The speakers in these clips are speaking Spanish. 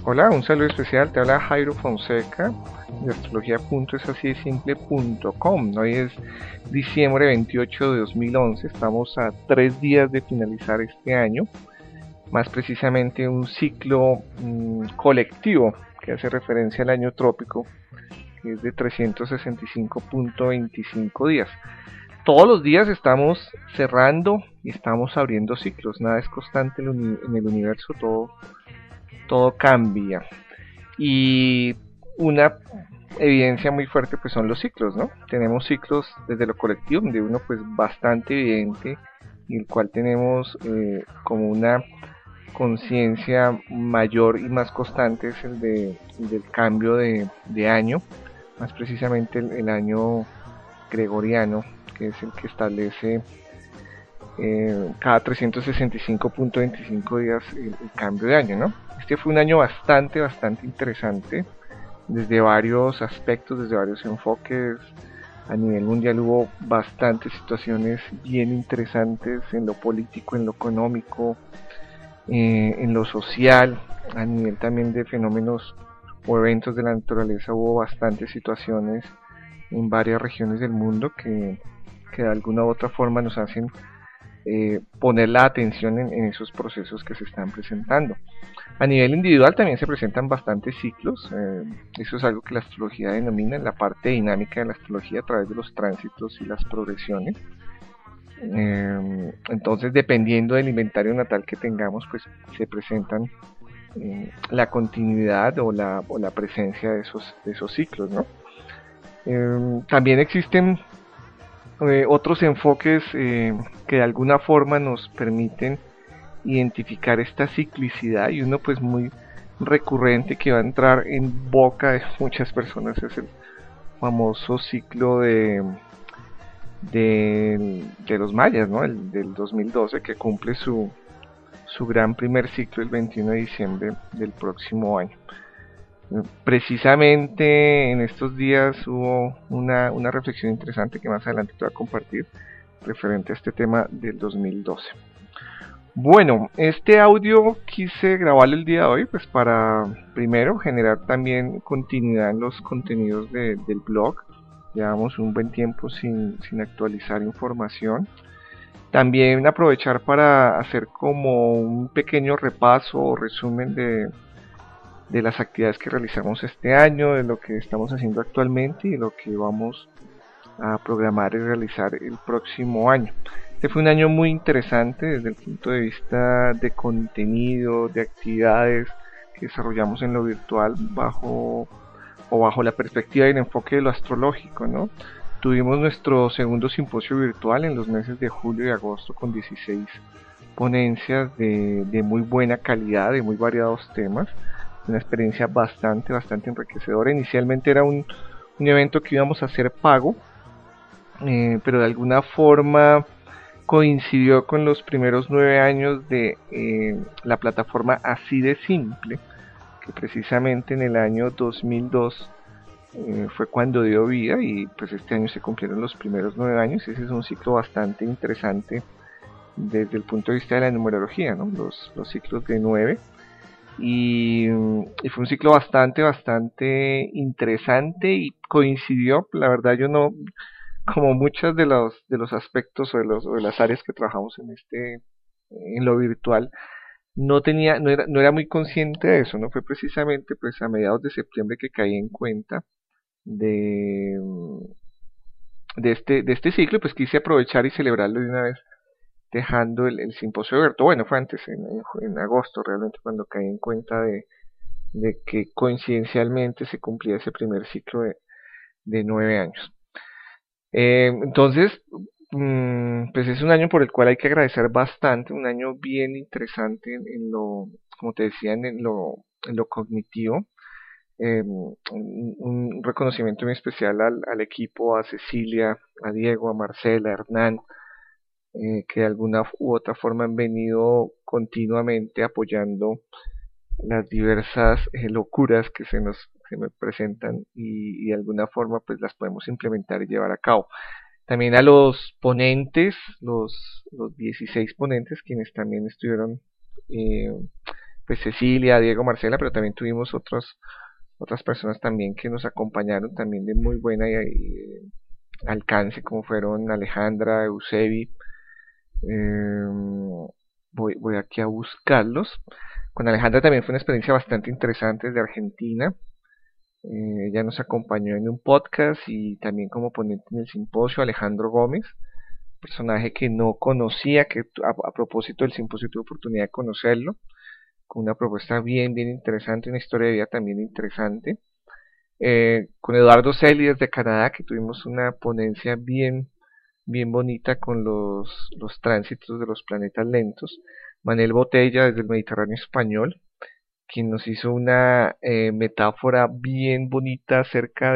Hola, un saludo especial, te habla Jairo Fonseca de astrologia.esasidsimple.com. Hoy es diciembre 28 de 2011, estamos a 3 días de finalizar este año, más precisamente un ciclo colectivo que hace referencia al año trópico, que es de 365.25 días. Todos los días estamos cerrando y estamos abriendo ciclos, nada es constante en el universo, todo cambia. Y una evidencia muy fuerte pues son los ciclos, ¿no? Tenemos ciclos desde lo colectivo, donde uno pues bastante evidente y el cual tenemos como una conciencia mayor y más constante es del cambio de año, más precisamente el año gregoriano, que es el que establece cada 365.25 días el cambio de año, ¿no? Este fue un año bastante interesante desde varios aspectos, desde varios enfoques. A nivel mundial hubo bastantes situaciones bien interesantes en lo político, en lo económico, en lo social. A nivel también de fenómenos o eventos de la naturaleza hubo bastantes situaciones en varias regiones del mundo que de alguna u otra forma nos hacen poner la atención en esos procesos que se están presentando. A nivel individual también se presentan bastantes ciclos, eso es algo que la astrología denomina la parte dinámica de la astrología a través de los tránsitos y las progresiones. Entonces, dependiendo del inventario natal que tengamos, pues se presentan la continuidad o la presencia de esos ciclos, ¿no? También existen otros enfoques que de alguna forma nos permiten identificar esta ciclicidad, y uno pues muy recurrente que va a entrar en boca de muchas personas es el famoso ciclo de los mayas, ¿no? Del 2012, que cumple su gran primer ciclo el 21 de diciembre del próximo año. Precisamente en estos días hubo una reflexión interesante que más adelante te voy a compartir referente a este tema del 2012. Bueno, este audio quise grabarlo el día de hoy pues para primero generar también continuidad en los contenidos del blog. Llevamos un buen tiempo sin actualizar información. También aprovechar para hacer como un pequeño repaso o resumen de las actividades que realizamos este año, de lo que estamos haciendo actualmente y de lo que vamos a programar y realizar el próximo año. Este fue un año muy interesante desde el punto de vista de contenido, de actividades que desarrollamos en lo virtual bajo la perspectiva y el enfoque de lo astrológico, ¿no? Tuvimos nuestro segundo simposio virtual en los meses de julio y agosto con 16 ponencias de muy buena calidad, de muy variados temas. Una experiencia bastante enriquecedora. Inicialmente era un evento que íbamos a hacer pago, pero de alguna forma coincidió con los primeros 9 años de la plataforma Así de Simple, que precisamente en el año 2002 fue cuando dio vida, y pues este año se cumplieron los primeros 9 años. Ese es un ciclo bastante interesante desde el punto de vista de la numerología, ¿no? Los ciclos de 9. Y fue un ciclo bastante interesante y coincidió, la verdad yo no, como muchos de los aspectos o de las áreas que trabajamos en lo virtual, no era muy consciente de eso, no fue precisamente pues a mediados de septiembre que caí en cuenta de, de este ciclo, y pues quise aprovechar y celebrarlo de una vez dejando el simposio abierto. Bueno, fue antes, en agosto realmente, cuando caí en cuenta de que coincidencialmente se cumplía ese primer ciclo de 9 años. Entonces, pues es un año por el cual hay que agradecer bastante, un año bien interesante en lo, como te decía, en lo cognitivo. Un reconocimiento muy especial al equipo, a Cecilia, a Diego, a Marcela, a Hernán, que de alguna u otra forma han venido continuamente apoyando las diversas locuras que se me presentan, y de alguna forma pues las podemos implementar y llevar a cabo. También a los ponentes, los 16 ponentes, quienes también estuvieron pues Cecilia, Diego, Marcela, pero también tuvimos otras personas también que nos acompañaron también de muy buena alcance, como fueron Alejandra, Eusebi. Eh, voy aquí a buscarlos. Con Alejandra también fue una experiencia bastante interesante desde Argentina. Ella nos acompañó en un podcast y también como ponente en el simposio. Alejandro Gómez, personaje que no conocía, que a propósito del simposio tuve oportunidad de conocerlo, con una propuesta bien interesante, una historia de vida también interesante. Con Eduardo Celi desde Canadá, que tuvimos una ponencia bien bonita con los tránsitos de los planetas lentos. Manuel Botella desde el Mediterráneo español, quien nos hizo una metáfora bien bonita acerca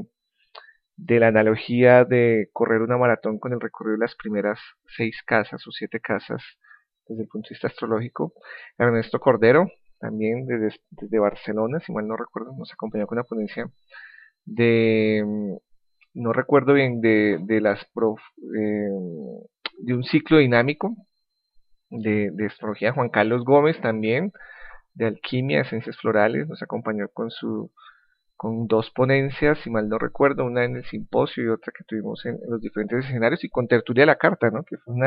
de la analogía de correr una maratón con el recorrido de las primeras 6 casas o 7 casas desde el punto de vista astrológico. Ernesto Cordero, también desde Barcelona, si mal no recuerdo, nos acompañó con una ponencia de, no recuerdo bien, eh, de un ciclo dinámico de astrología. Juan Carlos Gómez también, de alquimia, de ciencias florales, nos acompañó con 2 ponencias, si mal no recuerdo, una en el simposio y otra que tuvimos en los diferentes escenarios, y con tertulia de la carta, ¿no? Que fue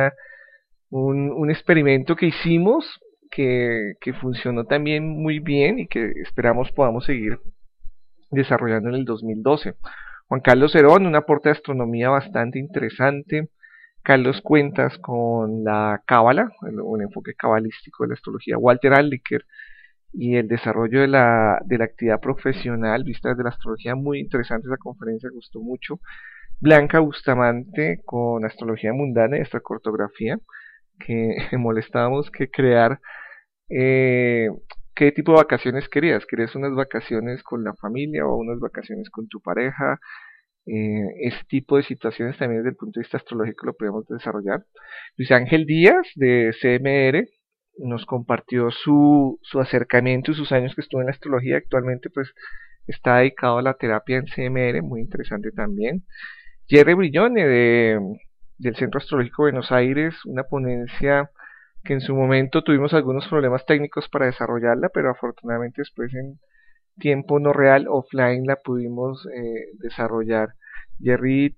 un experimento que hicimos que funcionó también muy bien y que esperamos podamos seguir desarrollando en el 2012. Juan Carlos Herón, un aporte de astronomía bastante interesante. Carlos Cuentas con la cábala, un enfoque cabalístico de la astrología. Walter Alliker y el desarrollo de la actividad profesional vista desde la astrología, muy interesante esa conferencia, gustó mucho. Blanca Bustamante con astrología mundana y astrocartografía, que molestábamos que crear eh, qué tipo de vacaciones querías. ¿Querías unas vacaciones con la familia o unas vacaciones con tu pareja? Ese tipo de situaciones también desde el punto de vista astrológico lo podemos desarrollar. Luis Ángel Díaz de CMR nos compartió su acercamiento y sus años que estuvo en la astrología. Actualmente pues está dedicado a la terapia en CMR, muy interesante también. Jerry Brillone del Centro Astrológico de Buenos Aires, una ponencia que en su momento tuvimos algunos problemas técnicos para desarrollarla, pero afortunadamente después en tiempo no real, offline, la pudimos desarrollar. Jerry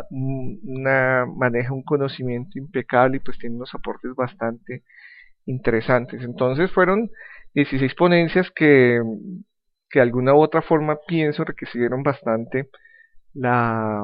maneja un conocimiento impecable y pues tiene unos aportes bastante interesantes. Entonces fueron 16 ponencias que de alguna u otra forma pienso enriquecieron bastante la,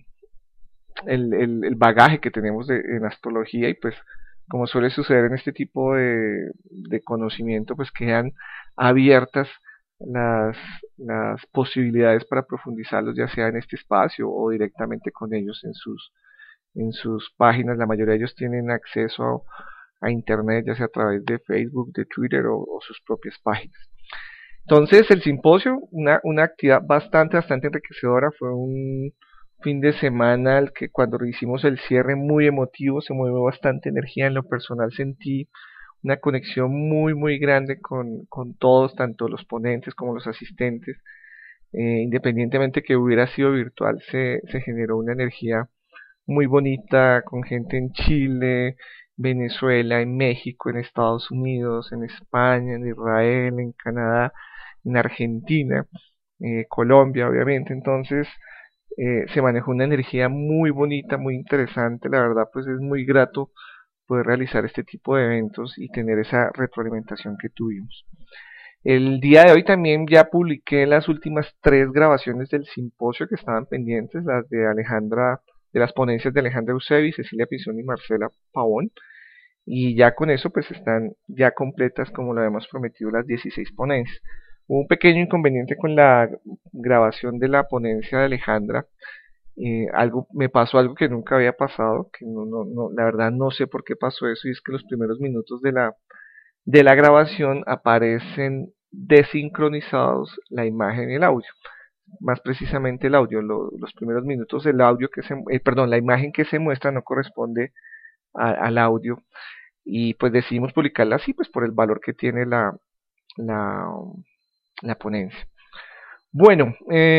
el bagaje que tenemos en astrología, y pues como suele suceder en este tipo de conocimiento, pues quedan abiertas las, las posibilidades para profundizarlos, ya sea en este espacio o directamente con ellos en sus páginas. La mayoría de ellos tienen acceso a internet, ya sea a través de Facebook, de Twitter o sus propias páginas. Entonces el simposio, una actividad bastante enriquecedora, fue un fin de semana al que cuando hicimos el cierre muy emotivo, se movió bastante energía. En lo personal sentí una conexión muy grande con todos, tanto los ponentes como los asistentes. Independientemente que hubiera sido virtual, se generó una energía muy bonita con gente en Chile, Venezuela, en México, en Estados Unidos, en España, en Israel, en Canadá, en Argentina, Colombia, obviamente. Entonces se manejó una energía muy bonita, muy interesante. La verdad, pues es muy grato poder realizar este tipo de eventos y tener esa retroalimentación que tuvimos. El día de hoy también ya publiqué las últimas 3 grabaciones del simposio que estaban pendientes, las de Alejandra, de las ponencias de Alejandra Eusebi, Cecilia Pisón y Marcela Pavón, y ya con eso pues están ya completas como lo habíamos prometido las 16 ponencias. Hubo un pequeño inconveniente con la grabación de la ponencia de Alejandra. Me pasó algo que nunca había pasado, que la verdad no sé por qué pasó eso, y es que los primeros minutos de la grabación aparecen desincronizados la imagen y el audio. Más precisamente el audio, los primeros minutos del audio perdón, la imagen que se muestra no corresponde al audio, y pues decidimos publicarla así, pues por el valor que tiene la, la ponencia. Bueno,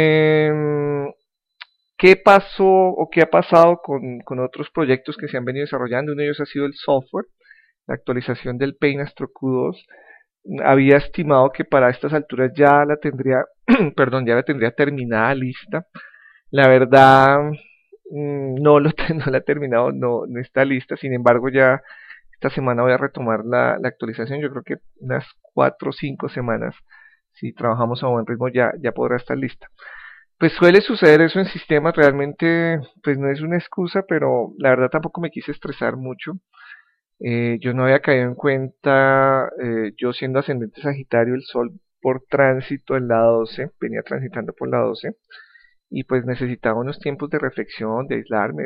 ¿qué pasó o qué ha pasado con otros proyectos que se han venido desarrollando? Uno de ellos ha sido el software, la actualización del Paint Astro Q2. había estimado que para estas alturas ya la tendría, perdón, ya la tendría terminada, lista. La verdad, no, no la he terminado, no está lista. Sin embargo, ya esta semana voy a retomar la actualización. Yo creo que unas 4 o 5 semanas, si trabajamos a buen ritmo, ya podrá estar lista. Pues suele suceder eso en sistemas, realmente pues no es una excusa, pero la verdad tampoco me quise estresar mucho. Yo no había caído en cuenta, yo siendo ascendente Sagitario, el Sol por tránsito en la 12, venía transitando por la 12, y pues necesitaba unos tiempos de reflexión, de aislarme,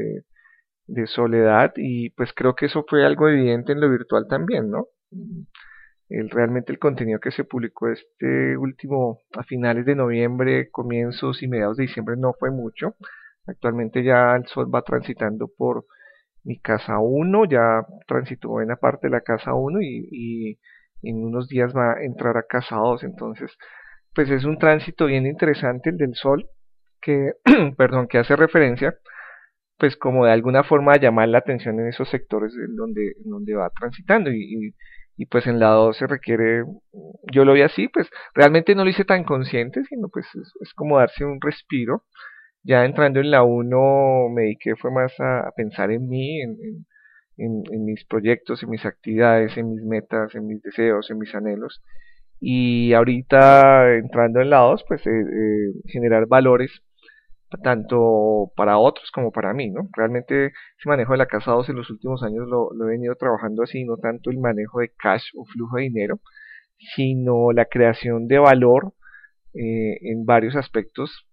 de soledad, y pues creo que eso fue algo evidente en lo virtual también, ¿no? Realmente el contenido que se publicó este último, a finales de noviembre, comienzos y mediados de diciembre, no fue mucho. Actualmente ya el Sol va transitando por mi casa 1, ya transitó buena parte de la casa 1 y en unos días va a entrar a casa 2. Entonces pues es un tránsito bien interesante el del Sol, que, perdón, que hace referencia pues como de alguna forma a llamar la atención en esos sectores en donde va transitando y pues en la 2 se requiere, yo lo vi así, pues realmente no lo hice tan consciente, sino pues es como darse un respiro. Ya entrando en la 1 me dediqué fue más a pensar en mí, en mis proyectos, en mis actividades, en mis metas, en mis deseos, en mis anhelos. Y ahorita entrando en la 2 pues generar valores tanto para otros como para mí, ¿no? Realmente ese manejo de la casa 2 en los últimos años lo he venido trabajando así, no tanto el manejo de cash o flujo de dinero, sino la creación de valor en varios aspectos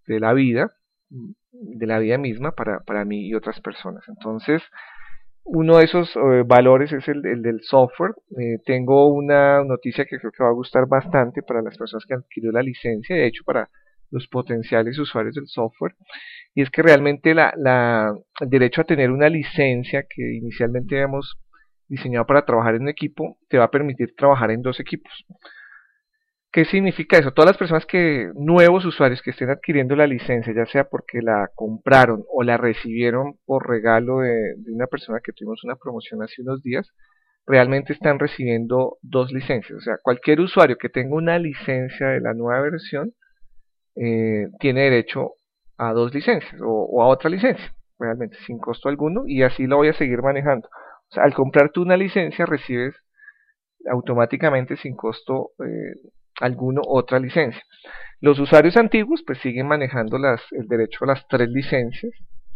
de la vida misma para mí y otras personas. Entonces, uno de esos valores es el del software. Tengo una noticia que creo que va a gustar bastante para las personas que han adquirido la licencia, de hecho para los potenciales usuarios del software, y es que realmente el derecho a tener una licencia que inicialmente habíamos diseñado para trabajar en un equipo, te va a permitir trabajar en 2 equipos. ¿Qué significa eso? Todas las personas nuevos usuarios que estén adquiriendo la licencia, ya sea porque la compraron o la recibieron por regalo de una persona que tuvimos una promoción hace unos días, realmente están recibiendo 2 licencias. O sea, cualquier usuario que tenga una licencia de la nueva versión tiene derecho a 2 licencias o a otra licencia, realmente sin costo alguno, y así lo voy a seguir manejando. O sea, al comprar tú una licencia recibes automáticamente sin costo alguno otra licencia. Los usuarios antiguos pues siguen manejando el derecho a las 3 licencias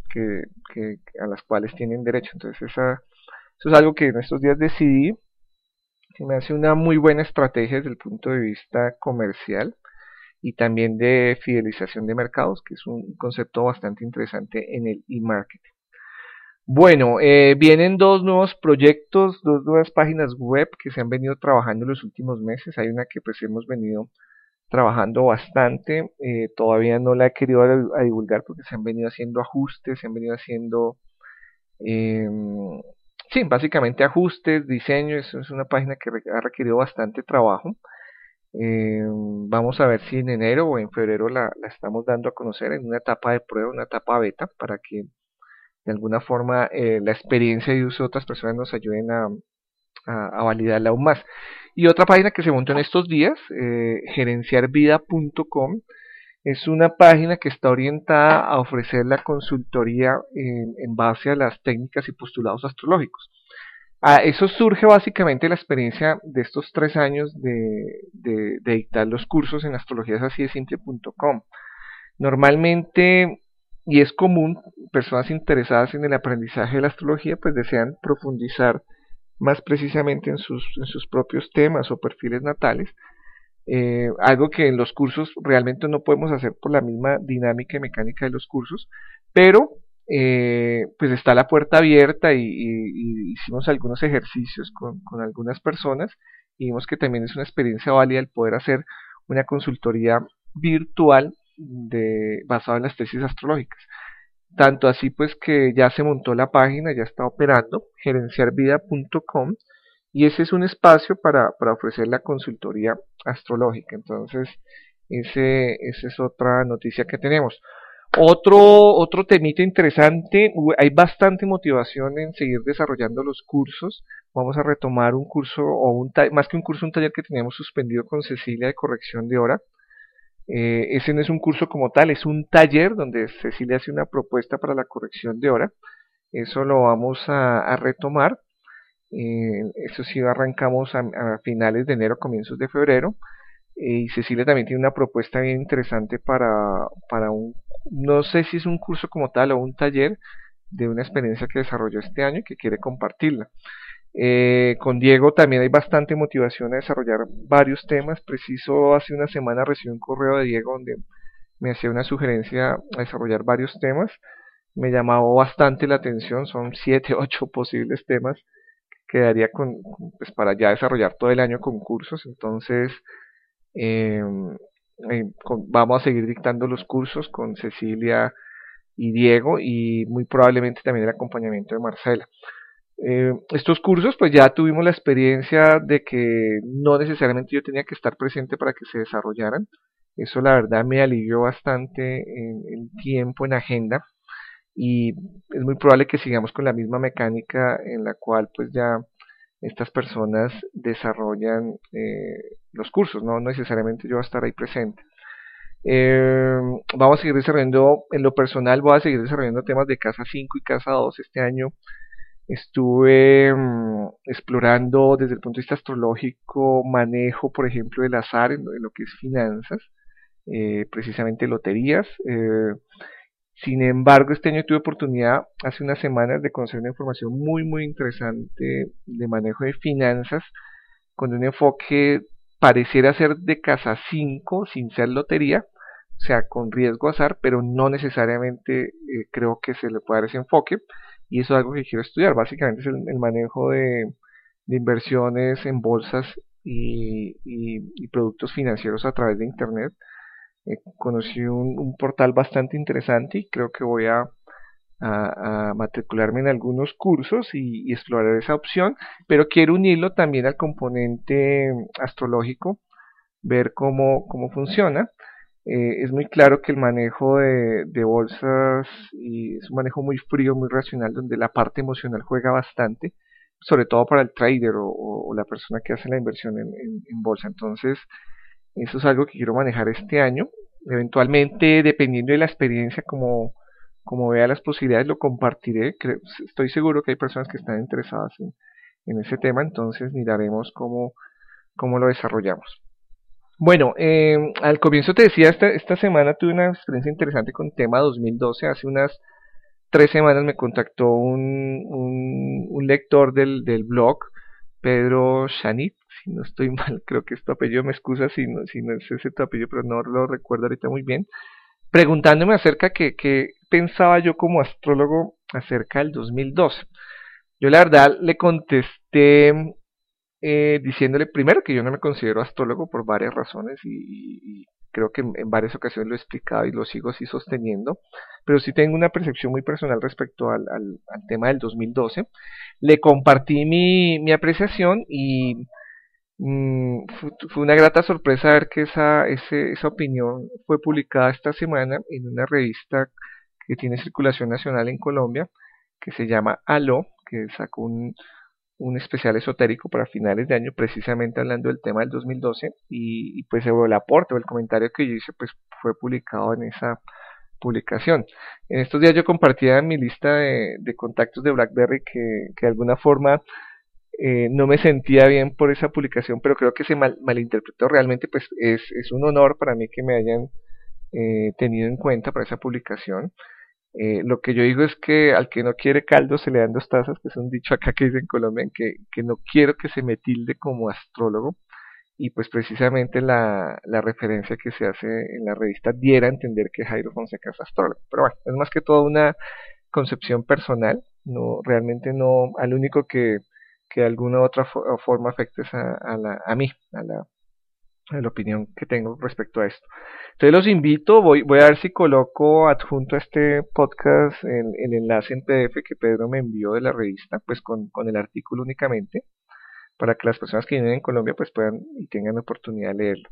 a las cuales tienen derecho. Entonces eso es algo que en estos días decidí. Se me hace una muy buena estrategia desde el punto de vista comercial y también de fidelización de mercados, que es un concepto bastante interesante en el e-marketing. Bueno, vienen 2 nuevos proyectos, 2 nuevas páginas web que se han venido trabajando en los últimos meses. Hay una que pues hemos venido trabajando bastante, todavía no la he querido a divulgar porque se han venido haciendo ajustes, se han venido haciendo, eh, sí, básicamente ajustes, diseño. Es una página que ha requerido bastante trabajo. Vamos a ver si en enero o en febrero la estamos dando a conocer en una etapa de prueba, una etapa beta, para que de alguna forma la experiencia de uso de otras personas nos ayuden a validarla aún más. Y otra página que se montó en estos días, gerenciarvida.com, es una página que está orientada a ofrecer la consultoría en base a las técnicas y postulados astrológicos. Eso surge básicamente de la experiencia de estos 3 años de dictar los cursos en astrologiasasidsimple.com. Normalmente, y es común, personas interesadas en el aprendizaje de la astrología pues desean profundizar más precisamente en sus propios temas o perfiles natales, algo que en los cursos realmente no podemos hacer por la misma dinámica y mecánica de los cursos, pero pues está la puerta abierta y hicimos algunos ejercicios con algunas personas y vimos que también es una experiencia válida el poder hacer una consultoría virtual basada en las tesis astrológicas. Tanto así pues que ya se montó la página, ya está operando, gerenciarvida.com, y ese es un espacio para ofrecer la consultoría astrológica. Entonces, esa es otra noticia que tenemos. Otro temita interesante, hay bastante motivación en seguir desarrollando los cursos. vamos a retomar un curso, o más que un curso, un taller que teníamos suspendido con Cecilia de corrección de hora. Ese no es un curso como tal, es un taller donde Cecilia hace una propuesta para la corrección de hora. Eso lo vamos a retomar. Eso sí, arrancamos a finales de enero, comienzos de febrero. Y Cecilia también tiene una propuesta bien interesante para no sé si es un curso como tal o un taller de una experiencia que desarrolló este año y que quiere compartirla. Con Diego también hay bastante motivación a desarrollar varios temas. Preciso hace una semana recibí un correo de Diego donde me hacía una sugerencia a desarrollar varios temas. Me llamó bastante la atención, son 7, 8 posibles temas que daría pues para ya desarrollar todo el año con cursos. Entonces, eh, vamos a seguir dictando los cursos con Cecilia y Diego y muy probablemente también el acompañamiento de Marcela. Estos cursos pues ya tuvimos la experiencia de que no necesariamente yo tenía que estar presente para que se desarrollaran. Eso la verdad me alivió bastante en tiempo, en agenda, y es muy probable que sigamos con la misma mecánica en la cual pues ya estas personas desarrollan los cursos, no necesariamente yo voy a estar ahí presente. Vamos a seguir desarrollando, en lo personal voy a seguir desarrollando temas de casa 5 y casa 2 este año. Estuve explorando desde el punto de vista astrológico manejo, por ejemplo, del azar en lo que es finanzas, precisamente loterías. Sin embargo, este año tuve oportunidad, hace unas semanas, de conocer una información muy, muy interesante de manejo de finanzas, con un enfoque pareciera ser de casa 5 sin ser lotería, o sea, con riesgo azar, pero no necesariamente creo que se le pueda dar ese enfoque, y eso es algo que quiero estudiar. Básicamente es el manejo de inversiones en bolsas y productos financieros a través de Internet. Conocí un portal bastante interesante y creo que voy a matricularme en algunos cursos y explorar esa opción, pero quiero unirlo también al componente astrológico, ver cómo funciona. Es muy claro que el manejo de bolsas es un manejo muy frío, muy racional, donde la parte emocional juega bastante, sobre todo para el trader o la persona que hace la inversión en bolsa. Entonces, eso es algo que quiero manejar este año. Eventualmente, dependiendo de la experiencia, como vea las posibilidades, lo compartiré. Estoy seguro que hay personas que están interesadas en ese tema, entonces miraremos cómo lo desarrollamos. Bueno, al comienzo te decía, esta semana tuve una experiencia interesante con tema 2012. Hace unas 3 semanas me contactó un lector del blog, Pedro Shanit, si no estoy mal, creo que es tu apellido, me excusa si no es ese tu apellido, pero no lo recuerdo ahorita muy bien, preguntándome acerca que pensaba yo como astrólogo acerca del 2012. Yo la verdad le contesté diciéndole primero que yo no me considero astrólogo por varias razones y creo que en varias ocasiones lo he explicado y lo sigo así sosteniendo, pero sí tengo una percepción muy personal respecto al tema del 2012. Le compartí mi apreciación y fue una grata sorpresa ver que esa opinión fue publicada esta semana en una revista que tiene circulación nacional en Colombia, que se llama Aló, que sacó un especial esotérico para finales de año, precisamente hablando del tema del 2012, y pues el aporte o el comentario que yo hice pues fue publicado en esa publicación. En estos días yo compartía en mi lista de contactos de BlackBerry que de alguna forma no me sentía bien por esa publicación, pero creo que se malinterpretó. Realmente pues es un honor para mí que me hayan tenido en cuenta para esa publicación. Lo que yo digo es que al que no quiere caldo se le dan dos tazas, que es un dicho acá que dice en Colombia, que no quiero que se me tilde como astrólogo, y pues precisamente la referencia que se hace en la revista diera a entender que Jairo Fonseca es astrólogo. Pero bueno, es más que todo una concepción personal, no realmente no al único que de alguna u otra forma afectes a mí, la opinión que tengo respecto a esto. Entonces los invito, voy a ver si coloco adjunto a este podcast el enlace en PDF que Pedro me envió de la revista, pues con el artículo únicamente, para que las personas que viven en Colombia pues puedan y tengan oportunidad de leerlo.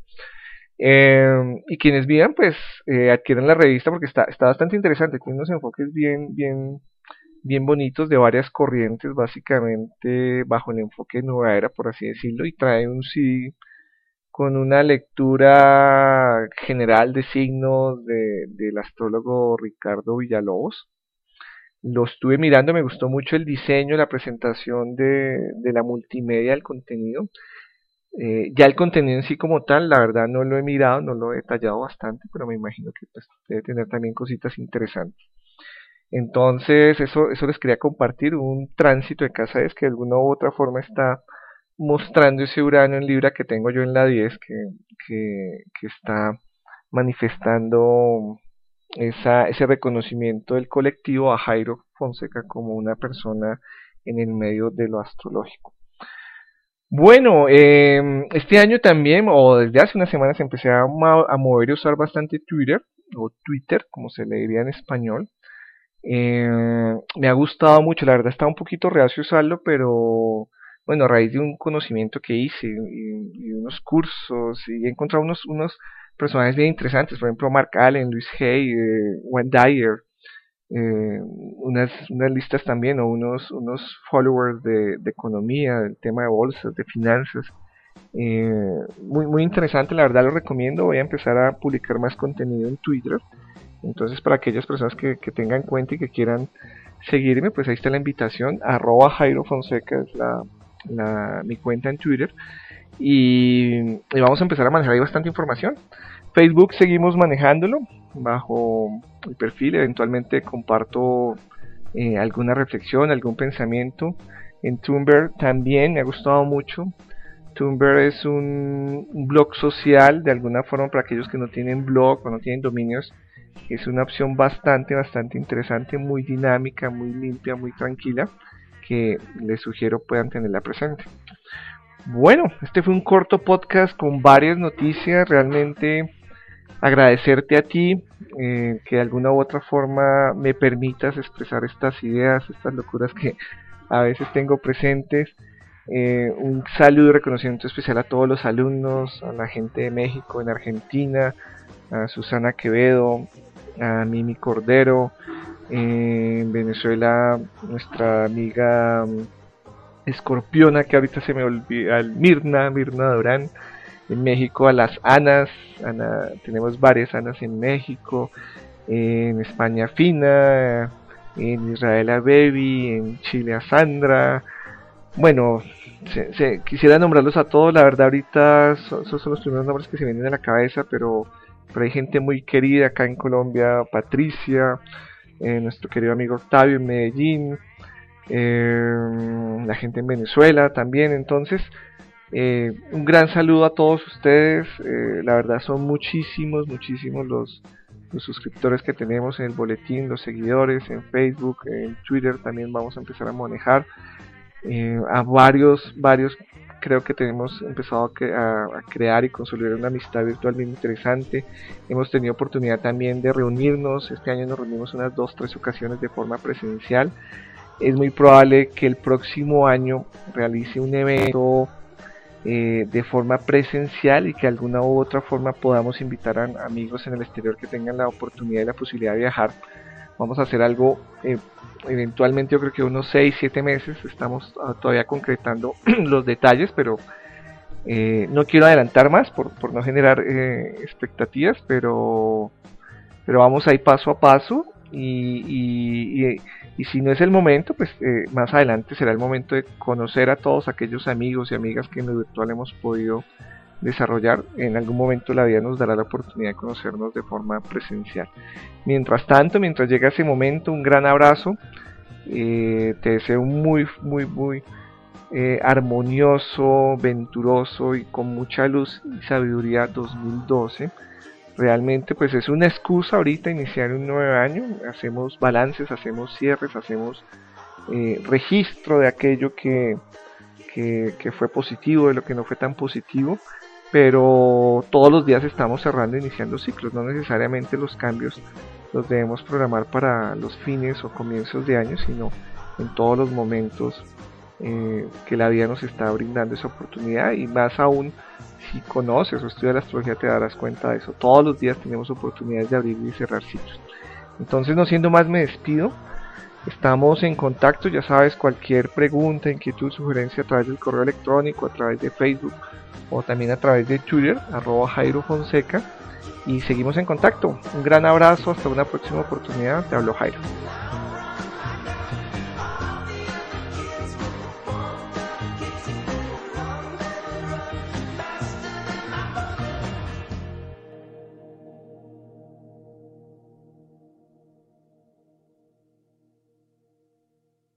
Y quienes vivan pues adquieran la revista porque está bastante interesante, tiene unos enfoques bien bien bonitos de varias corrientes, básicamente bajo el enfoque de Nueva Era, por así decirlo, y trae un CD con una lectura general de signos del astrólogo Ricardo Villalobos. Lo estuve mirando, me gustó mucho el diseño, la presentación de la multimedia del contenido. Ya el contenido en sí como tal, la verdad no lo he mirado, no lo he detallado bastante, pero me imagino que pues, debe tener también cositas interesantes. Entonces, eso les quería compartir, un tránsito de casa es que de alguna u otra forma está mostrando ese Urano en Libra que tengo yo en la 10, que está manifestando ese reconocimiento del colectivo a Jairo Fonseca como una persona en el medio de lo astrológico. Bueno, este año también, o desde hace unas semanas, empecé a mover y usar bastante Twitter, o Twitter, como se le diría en español. Me ha gustado mucho, la verdad estaba un poquito reacio a usarlo, pero bueno, a raíz de un conocimiento que hice y unos cursos, y he encontrado unos personajes bien interesantes, por ejemplo Mark Allen, Luis Hay, Wayne Dyer, unas listas también, o unos followers de economía, del tema de bolsas, de finanzas. Muy interesante, la verdad lo recomiendo. Voy a empezar a publicar más contenido en Twitter. Entonces, para aquellas personas que tengan cuenta y que quieran seguirme, pues ahí está la invitación. @Jairo Fonseca es mi cuenta en Twitter. Y vamos a empezar a manejar ahí bastante información. Facebook seguimos manejándolo bajo el perfil. Eventualmente comparto alguna reflexión, algún pensamiento. En Tumblr también me ha gustado mucho. Tumblr es un blog social, de alguna forma, para aquellos que no tienen blog o no tienen dominios. Es una opción bastante interesante, muy dinámica, muy limpia, muy tranquila, que les sugiero puedan tenerla presente. Bueno, este fue un corto podcast con varias noticias. Realmente agradecerte a ti, que de alguna u otra forma me permitas expresar estas ideas, estas locuras que a veces tengo presentes. Un saludo y reconocimiento especial a todos los alumnos, a la gente de México, en Argentina, a Susana Quevedo, a Mimi Cordero, en Venezuela nuestra amiga Escorpiona, que ahorita se me olvida, Mirna Durán. En México a las Anas, tenemos varias Anas en México, en España Fina, en Israel a Baby, en Chile a Sandra. Bueno, quisiera nombrarlos a todos, la verdad ahorita esos son los primeros nombres que se vienen a la cabeza, pero hay gente muy querida acá en Colombia, Patricia, nuestro querido amigo Octavio en Medellín, la gente en Venezuela también. Entonces un gran saludo a todos ustedes. La verdad son muchísimos los suscriptores que tenemos en el boletín, los seguidores en Facebook, en Twitter también vamos a empezar a manejar. A varios creo que tenemos empezado a crear y consolidar una amistad virtual bien interesante. Hemos tenido oportunidad también de reunirnos. Este año nos reunimos unas 2-3 ocasiones de forma presencial. Es muy probable que el próximo año realice un evento de forma presencial y que de alguna u otra forma podamos invitar a amigos en el exterior que tengan la oportunidad y la posibilidad de viajar. Vamos a hacer algo eventualmente, yo creo que unos 6-7 meses. Estamos todavía concretando los detalles, pero no quiero adelantar más por no generar expectativas, pero vamos ahí paso a paso. Y si no es el momento, pues más adelante será el momento de conocer a todos aquellos amigos y amigas que en lo virtual hemos podido desarrollar. En algún momento la vida nos dará la oportunidad de conocernos de forma presencial. Mientras tanto, mientras llega ese momento, un gran abrazo. Te deseo un muy armonioso, venturoso y con mucha luz y sabiduría 2012. Realmente pues es una excusa ahorita iniciar un nuevo año. Hacemos balances, hacemos cierres, hacemos registro de aquello que fue positivo, de lo que no fue tan positivo, pero todos los días estamos cerrando e iniciando ciclos. No necesariamente los cambios los debemos programar para los fines o comienzos de año, sino en todos los momentos que la vida nos está brindando esa oportunidad. Y más aún, si conoces o estudias la astrología, te darás cuenta de eso. Todos los días tenemos oportunidades de abrir y cerrar ciclos. Entonces, no siendo más, me despido. Estamos en contacto, ya sabes, cualquier pregunta, inquietud, sugerencia a través del correo electrónico, a través de Facebook o también a través de Twitter, @JairoFonseca, y seguimos en contacto. Un gran abrazo, hasta una próxima oportunidad. Te hablo Jairo.